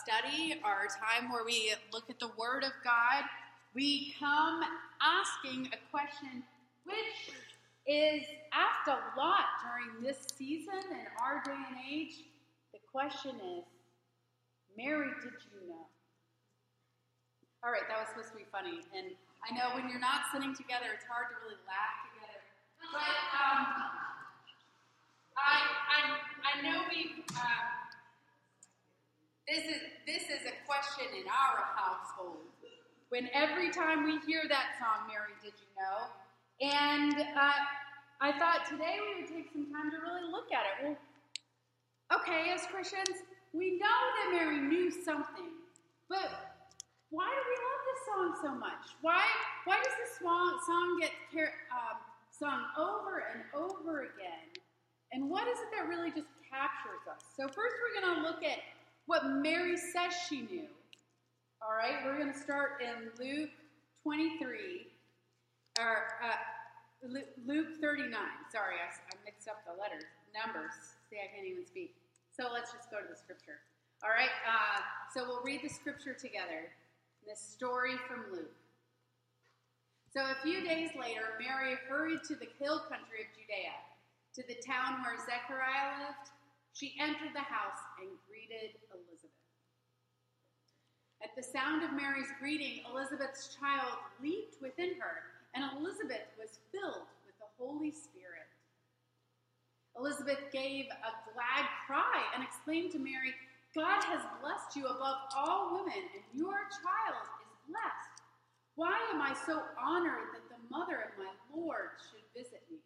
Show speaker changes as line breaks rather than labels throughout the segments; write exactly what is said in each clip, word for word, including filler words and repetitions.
study, our time where we look at the Word of God, we come asking a question which is asked a lot during this season in our day and age. The question is, Mary, did you know? All right, that was supposed to be funny. And I know when you're not sitting together, it's hard to really laugh together. But um, I, I, I know we... Uh, This is this is a question in our household. When every time we hear that song, Mary, did you know? And uh, I thought today we would take some time to really look at it. Well, okay, as Christians, we know that Mary knew something, but why do we love this song so much? Why why does this song get um, sung over and over again? And what is it that really just captures us? So first we're going to look at what Mary says she knew. All right, we're going to start in Luke twenty-three, or uh, Luke thirty-nine. Sorry, I, I mixed up the letters, numbers. See, I can't even speak. So let's just go to the scripture. All right, uh, so we'll read the scripture together. This story from Luke. So a few days later, Mary hurried to the hill country of Judea, to the town where Zechariah lived. She entered the house and greeted Elizabeth. At the sound of Mary's greeting, Elizabeth's child leaped within her, and Elizabeth was filled with the Holy Spirit. Elizabeth gave a glad cry and exclaimed to Mary, "God has blessed you above all women, and your child is blessed. Why am I so honored that the mother of my Lord should visit me?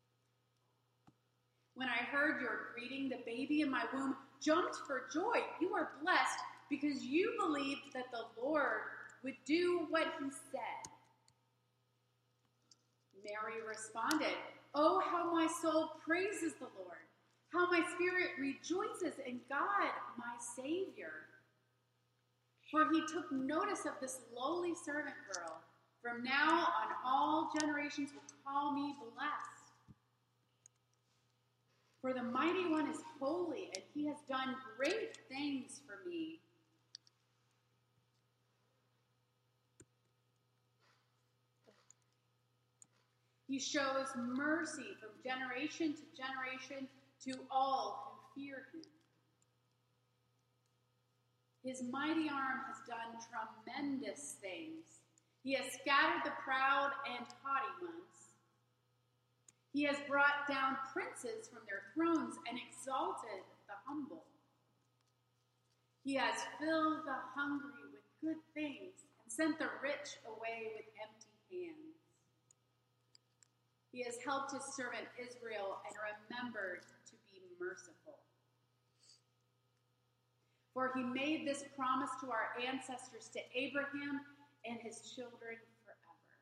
When I heard your greeting, the baby in my womb jumped for joy. You are blessed because you believed that the Lord would do what he said." Mary responded, "Oh, how my soul praises the Lord, how my spirit rejoices in God, my Savior. For he took notice of this lowly servant girl. From now on, all generations will call me blessed. For the Mighty One is holy, and he has done great things for me. He shows mercy from generation to generation to all who fear him. His mighty arm has done tremendous things. He has scattered the proud and haughty ones. He has brought down princes from their thrones and exalted the humble. He has filled the hungry with good things and sent the rich away with empty hands. He has helped his servant Israel and remembered to be merciful. For he made this promise to our ancestors, to Abraham and his children forever."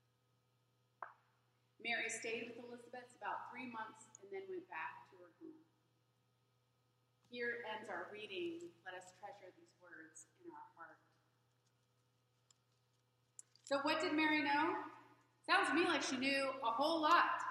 Mary stayed with Elizabeth about three months and then went back to her home. Here ends our reading. Let us treasure these words in our heart. So what did Mary know? Sounds to me like she knew a whole lot.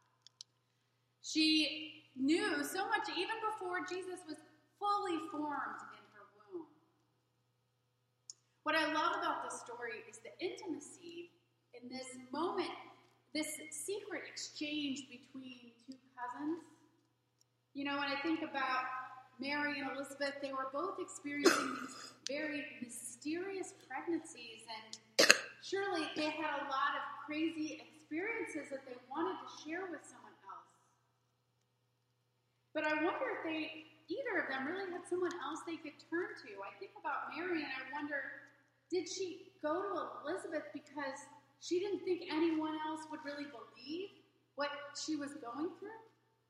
She knew so much even before Jesus was fully formed in her womb. What I love about this story is the intimacy in this moment, this secret exchange between two cousins. You know, when I think about Mary and Elizabeth, they were both experiencing these very mysterious pregnancies, and surely they had a lot of crazy experiences that they wanted to share with someone else. But I wonder if they, either of them really had someone else they could turn to. I think about Mary and I wonder, did she go to Elizabeth because she didn't think anyone else would really believe what she was going through?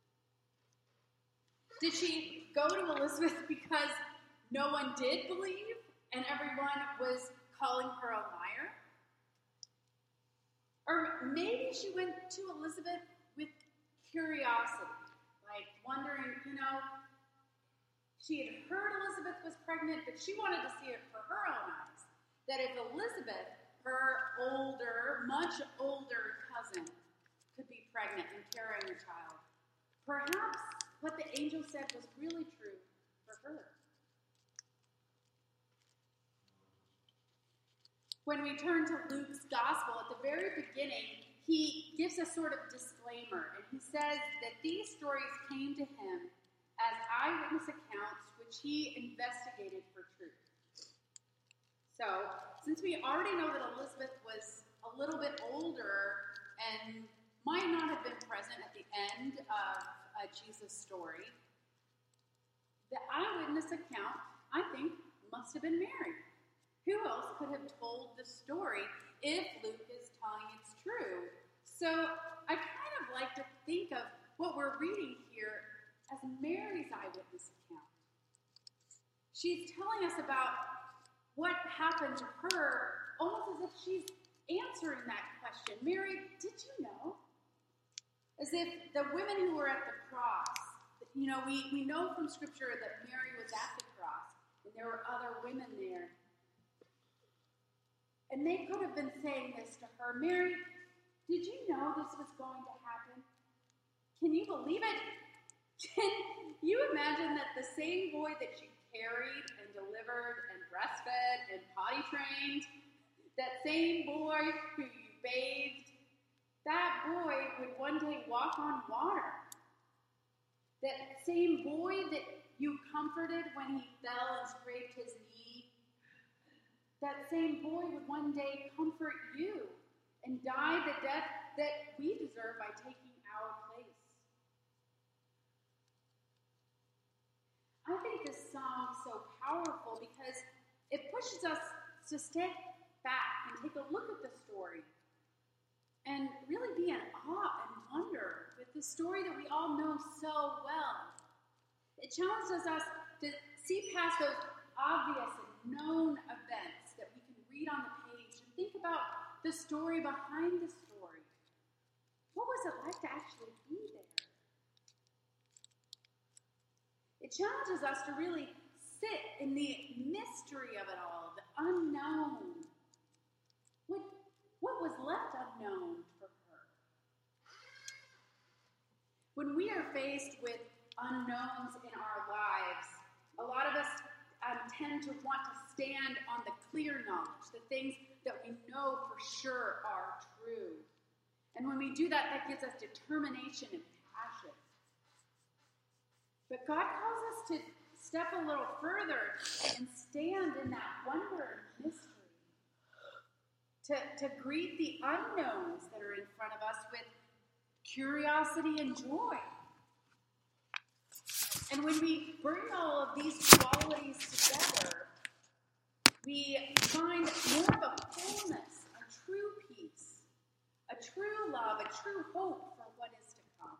Did she go to Elizabeth because no one did believe and everyone was calling her a liar? Or maybe she went to Elizabeth with curiosity, like wondering, you know, she had heard Elizabeth was pregnant, but she wanted to see it for her own eyes. That if Elizabeth, her older, much older cousin, could be pregnant and carrying a child, perhaps what the angel said was really true for her. When we turn to Luke's gospel, at the very beginning, he gives a sort of disclaimer, and he says that these stories came to him as eyewitness accounts which he investigated for truth. So, since we already know that Elizabeth was a little bit older and might not have been present at the end of uh, Jesus' story, the eyewitness account, I think, must have been Mary. Who else could have told the story if Luke is telling it's true? So I kind of like to think of what we're reading here as Mary's eyewitness account. She's telling us about what happened to her, almost as if she's answering that question. Mary, did you know? As if the women who were at the cross, you know, we, we know from Scripture that Mary was at the cross, and there were other women there. And they could have been saying this to her, Mary, did you know this was going to happen? Can you believe it? Can you imagine that the same boy that you carried and delivered and breastfed and potty trained, that same boy who you bathed, that boy would one day walk on water? That same boy that you comforted when he fell and scraped his knee, that same boy would one day comfort you and die the death that we deserve by taking our place. I think this song is so powerful because it pushes us to step back and take a look at the story and really be in awe and wonder with the story that we all know so well. It challenges us to see past those obvious and known events that we can read on the page and think about the story behind the story. What was it like to actually be there? It challenges us to really sit in the mystery of it all, the unknown. What, what was left unknown for her? When we are faced with unknowns in our lives, a lot of us um, tend to want to stand on the clear knowledge, the things that we know for sure are true. And when we do that, that gives us determination and passion. But God calls us to step a little further and stand in that wonder and mystery. To, to greet the unknowns that are in front of us with curiosity and joy. And when we bring all of these qualities together, we find more of a fullness, a true peace, a true love, a true hope for what is to come.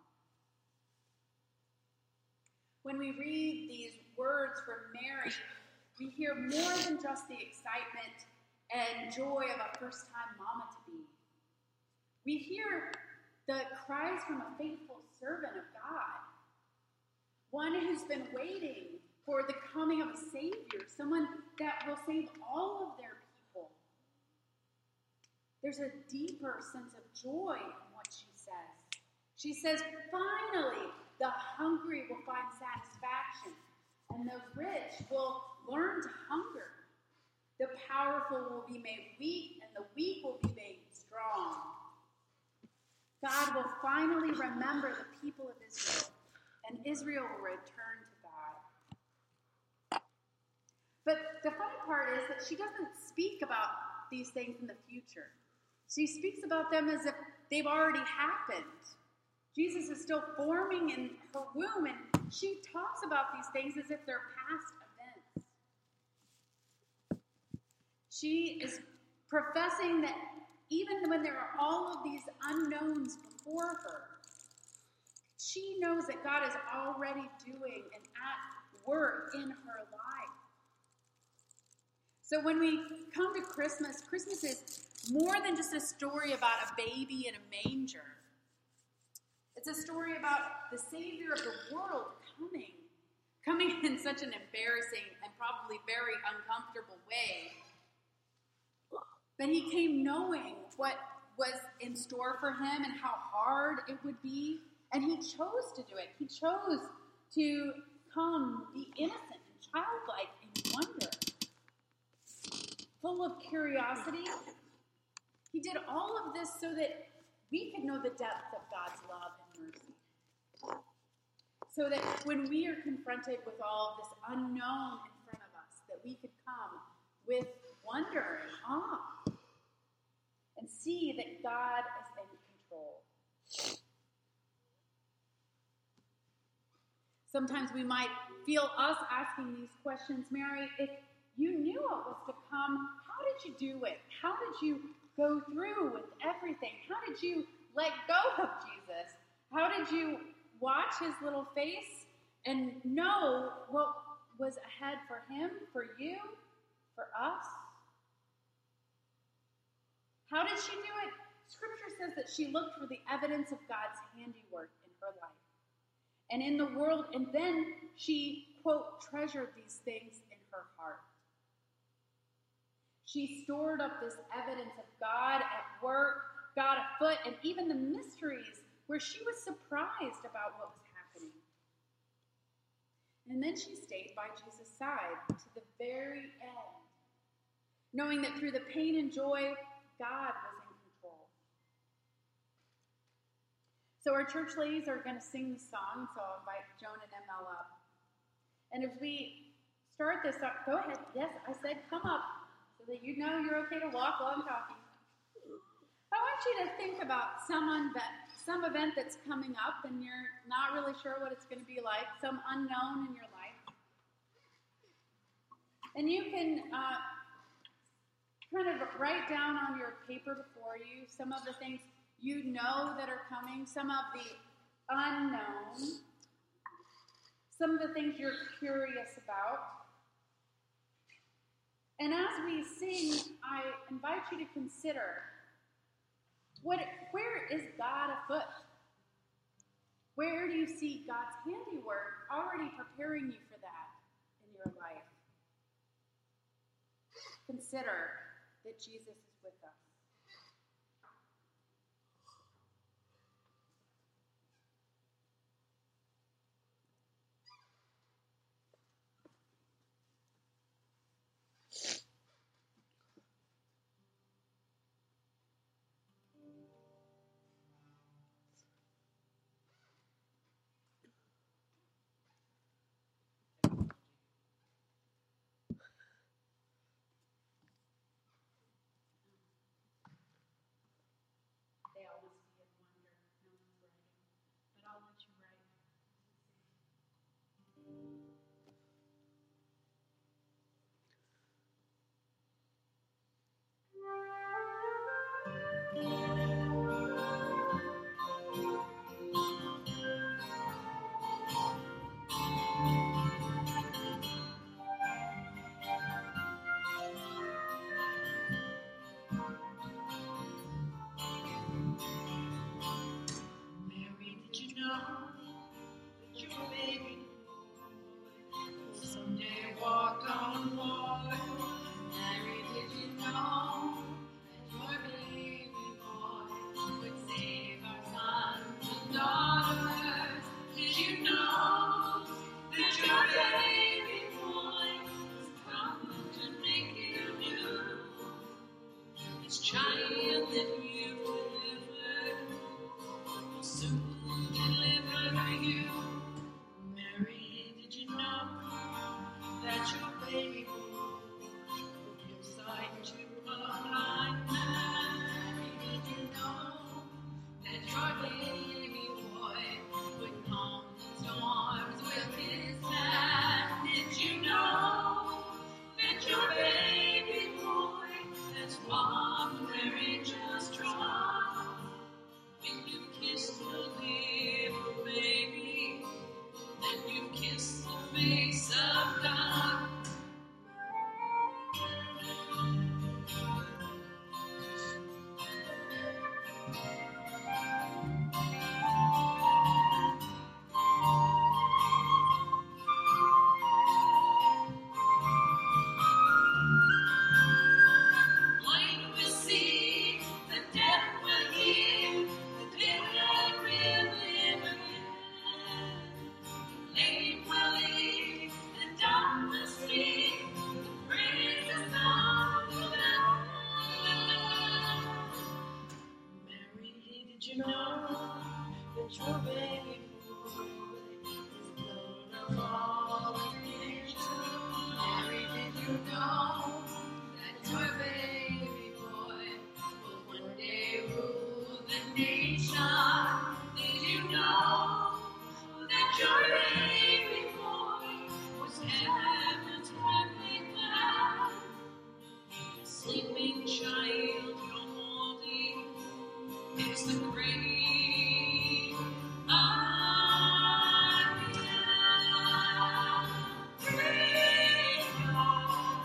When we read these words from Mary, we hear more than just the excitement and joy of a first-time mama-to-be. We hear the cries from a faithful servant of God, one who's been waiting for the coming of a Savior, someone that will save all of their people. There's a deeper sense of joy in what she says. She says, finally, the hungry will find satisfaction, and the rich will learn to hunger. The powerful will be made weak, and the weak will be made strong. God will finally remember the people of Israel, and Israel will return to God. But the funny part is that she doesn't speak about these things in the future. She speaks about them as if they've already happened. Jesus is still forming in her womb, and she talks about these things as if they're past events. She is professing that even when there are all of these unknowns before her, she knows that God is already doing and at work in her life. So when we come to Christmas, Christmas is more than just a story about a baby in a manger. It's a story about the Savior of the world coming, coming in such an embarrassing and probably very uncomfortable way. But he came knowing what was in store for him and how hard it would be. And he chose to do it. He chose to come, be innocent and childlike in wonder, full of curiosity. He did all of this so that we could know the depth of God's love and mercy. So that when we are confronted with all of this unknown in front of us, that we could come with wonder and awe and see that God is in control. Sometimes we might feel us asking these questions, Mary, if you knew what was to come, how did you do it? How did you go through with everything? How did you let go of Jesus? How did you watch his little face and know what was ahead for him, for you, for us? How did she do it? Scripture says that she looked for the evidence of God's handiwork in her life and in the world, and then she, quote, treasured these things in her heart. She stored up this evidence of God at work, God afoot, and even the mysteries where she was surprised about what was happening. And then she stayed by Jesus' side to the very end, knowing that through the pain and joy, God was in control. So our church ladies are going to sing the song, so I'll invite Joan and M L up. And as we start this up, go ahead. Yes, I said come up so that you know you're okay to walk while I'm talking. I want you to think about some, unve- some event that's coming up and you're not really sure what it's going to be like, some unknown in your life. And you can uh, kind of write down on your paper before you some of the things you know that are coming, some of the unknown, some of the things you're curious about. And as we sing, I invite you to consider, what, where is God afoot? Where do you see God's handiwork already preparing you for that in your life? Consider that Jesus is with us. They all must be in wonder. No one's writing. But I'll let you write.
Mary, did you know that your baby will someday walk on water? Mary, did you know that your baby boy would save our sons and daughters? Did you know that your baby boy has come to make you new? This child that you delivered will soon deliver you. Mary, did you know that your baby boy will give sight to a blind man? Mary, did you know that your baby boy would calm the storms with his hand? Did you know that your baby boy has walked where he just trod? your baby boy is the Lord of all creation. Mary, did you know that your baby boy will one day rule the nation? Did you know that your baby boy was heaven's perfect man? The sleeping child you're holding is the great I am. Great God.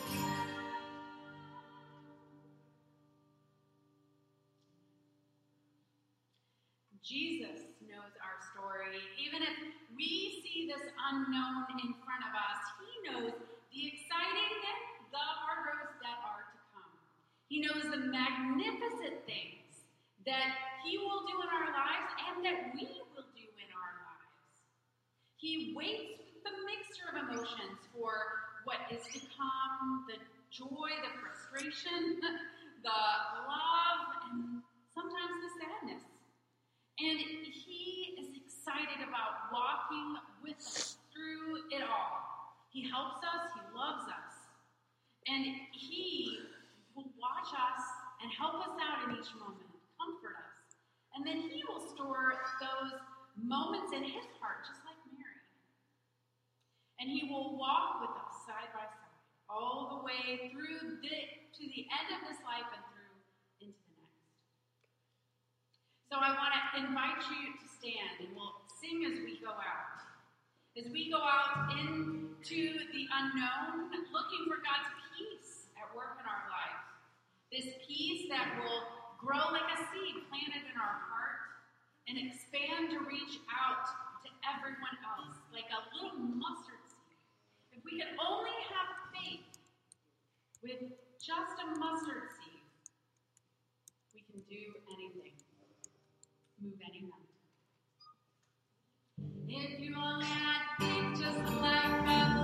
Jesus knows our story. Even if we see this unknown in front of us, he knows the exciting and the hard roads that are to come. He knows the magnificent things that he will do in our lives and that we will do in our lives. He waits with the mixture of emotions for what is to come, the joy, the frustration, the love, and sometimes the sadness. And he is excited about walking with us through it all. He helps us, he loves us, and he will watch us and help us out in each moment, comfort us. And then he will store those moments in his heart, just like Mary. And he will walk with us side by side, all the way through the, to the end of this life and through into the next. So I want to invite you to stand, and we'll sing as we go out. As we go out into the unknown, looking for God's peace at work in our lives. This peace that will grow like a seed planted in our heart and expand to reach out to everyone else, like a little mustard seed. If we could only have faith with just a mustard seed, we can do anything. Move any mountain. If you only had faith just like a